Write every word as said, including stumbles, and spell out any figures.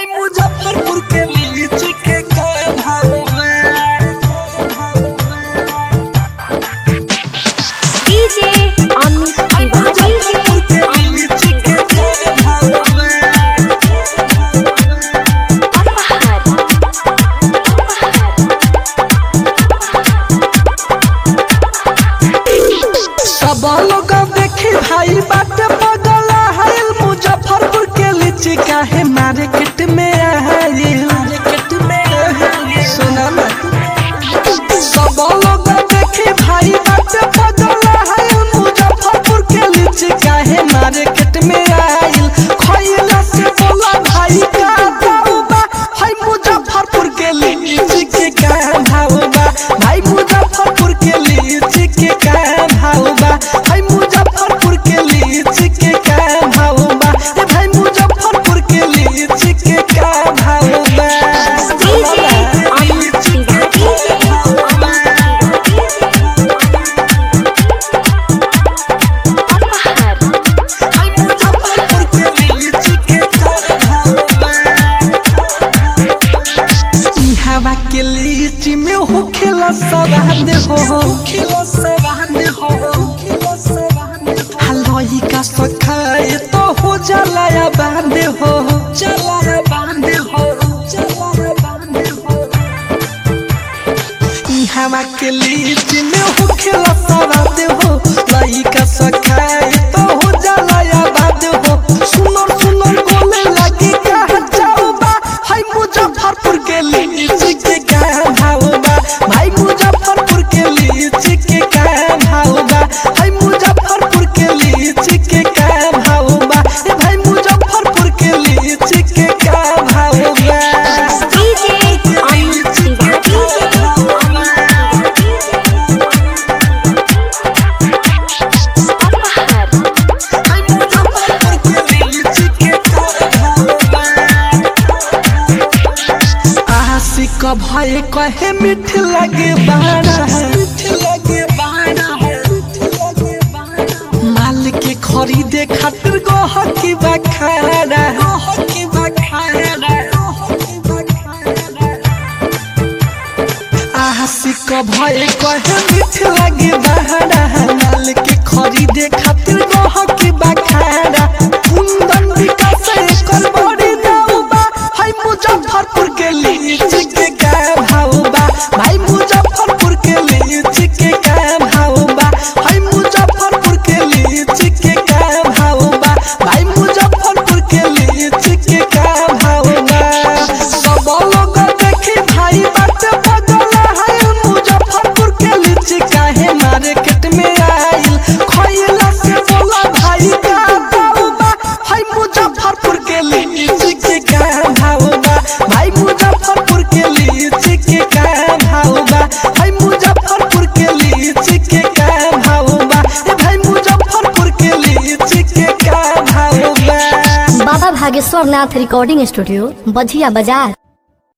मुजफ्फरपुर के लीची के क्या भाव है? डीजे अमित मुजफ्फरपुर के लीची के क्या भाव है? सब लोग देखे भाई बात बदला है। मुजफ्फरपुर के लीची काहे मार्केट में है? मार्केट में सुना ना, सब लोग देखे भाई बात बदला है। मुजफ्फरपुर के लीची काहे मार्केट में आइल? खइला से बोला भाई का भाव बा? भाई मुजफ्फरपुर के लीची के क्या भाव बा? भाई मुजफ्फरपुर के लीची के क्या भाव बा? भाई मुजफ्फरपुर के लीची के क्या भाव बा? ए भाई मुजफ्फरपुर के लीची के क्या भाव बा? डीजे अमित भाई मुजफ्फरपुर के लीची के क्या भाव बा? ई हवा के लीची में हो खेला सवाद हो, खेला सवाद हो, खेला सवाद हो। हलवाई का सखाए तो हो जलाया बांध हो, जलाया बांध हो, जलाया बांध हो। ई हवा के लीची में हो खेला सवाद हो, लाई का सखाए तो हो जलाया बांध हो। सुनर सुनर बोले लगी क्या जाओ बा? हाय मुजफ्फरपुर के लीची के क्या भाव बा? भाई मुजफ्फरपुर के लीची के क्या भाव बा? हाय मुजफ्फरपुर के लीची के क्या भाव बा? ए भाई मुजफ्फरपुर के लीची के क्या भाव बा? डीजे अमित हाय मुजफ्फरपुर के लीची के क्या भाव बा? आशिक भय कहे मीठ लगे बाड़ा है, मीठ लगे बाड़ा है, मीठ लगे बाड़ा। माल के खरीदे खातिर गहकी बखाड़ा, गहकी बखाड़ा, गहकी बखाड़ा। आशिक भय कहे मीठ लगे बाड़ा है, माल के खरीदे खातिर गहकी बखाड़ा। कुंदन विकास एकर बड़ी दाऊ बा? हाय मुजफ्फरपुर के लीची के क्या भाव बा? भाई मुजफ्फरपुर के लीची के क्या भाव बा? हाय मुजफ्फरपुर के लीची के क्या भाव बा? भाई मुजफ्फरपुर के लीची के क्या भाव बा? सब लोग देखे भाई बात बदला है। मुजफ्फरपुर के लीची काहे मार्केट में आइल? खइला से बोला भाई का भाव बा? हाय मुजफ्फरपुर के लीची के क्या भाव बा? भाई मुजफ्फरपुर के लीची के क्या भाव बा? हाय मुजफ्फरपुर के लीची के क्या भाव बा? ए भाई मुजफ्फरपुर के लीची के क्या भाव बा? बाबा भागेश्वर नाथ रिकॉर्डिंग स्टूडियो बझिया बाजार।